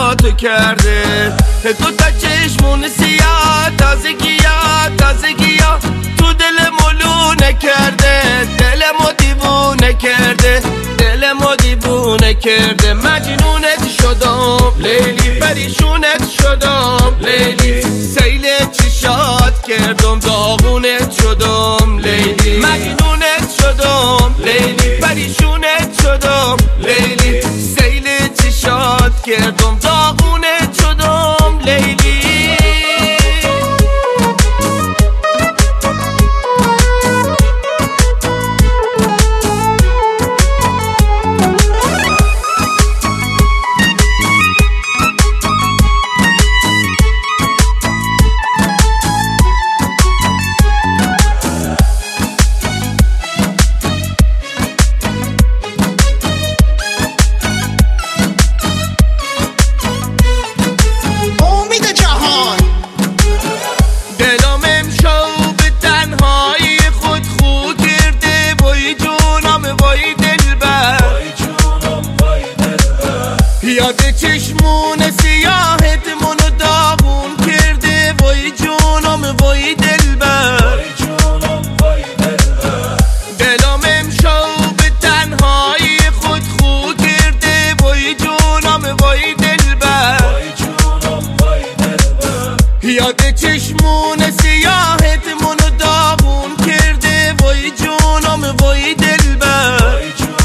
هواتو کرده. دو تا چشمون سیاه تازگیا تو دل ملونه کرده. دلمو دیوونه کرده مجنونت شدم لیلی، پریشونت شدم لیلی. سیل چشات کردم داغونت شدم لیلی. مجنونت شدم لیلی، پریشونت شدم لیلی. سیل چشات کردم داغونت شدم لیلی. یاد چشمون سیاهت منو داغون کرده. وای جونم وای دلبر، دلم امشب به تنهایی خود خو کرده. وای جونم وای دلبر، یاد چشمون سیاهت منو داغون کرده. وای جونم وای دلبر،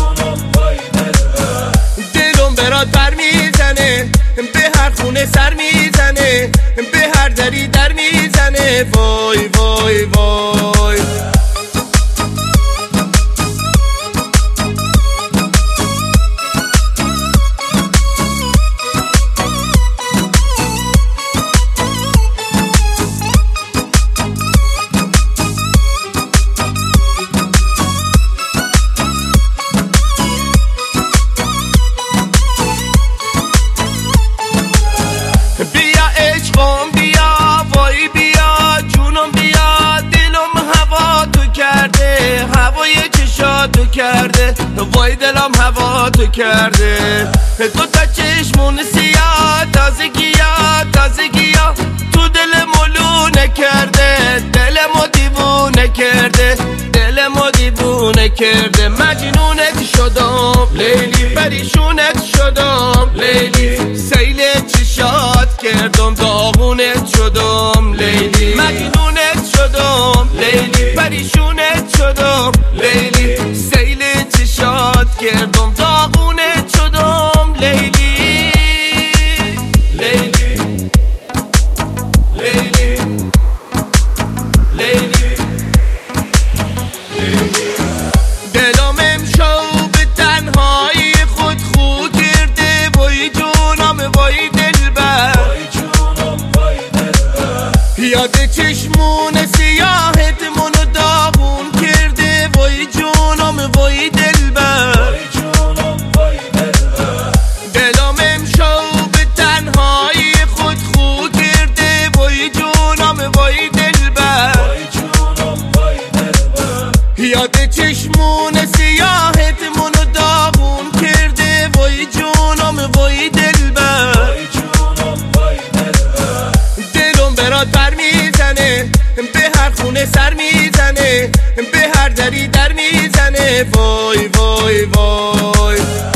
پر میزنه به هر خونه سر میزنه، به هر دری در میزنه. وای وای وای بیا عشقم بیا، وای بیا جونم بیا. دلم هوا تو کرده، هوای چشاتو کرده. وای دلم هوا تو کرده. دو تا چشمون سیاه تازگیا تو دل ملونه کرده. دلمو دیوونه کرده مجنونت شدم لیلی، پریشونت شدم لیلی. سیل چشات کردم داغونت شدم لیلی. مجنونت شدم لیلی، پریشونت شدم لیلی. سیل چشات کردم داغونت شدم لیلی. لیلی لیلی لیلی دلم امشب به تنهایی خود خو کرده. وای جونم وای دلبر، یاد چشمون سیاهت منو داغون کرده. وای جونم وای دلبر، دلم امشب به تنهایی خود خو کرده. وای جونم وای دلبر، یاد چشمون سیاهت منو داغون کرده. وای جونم وای دلبر، دلم برات پر میزنه به هر خونه سر میزنه، به هر دری در میزنه. وای وای وای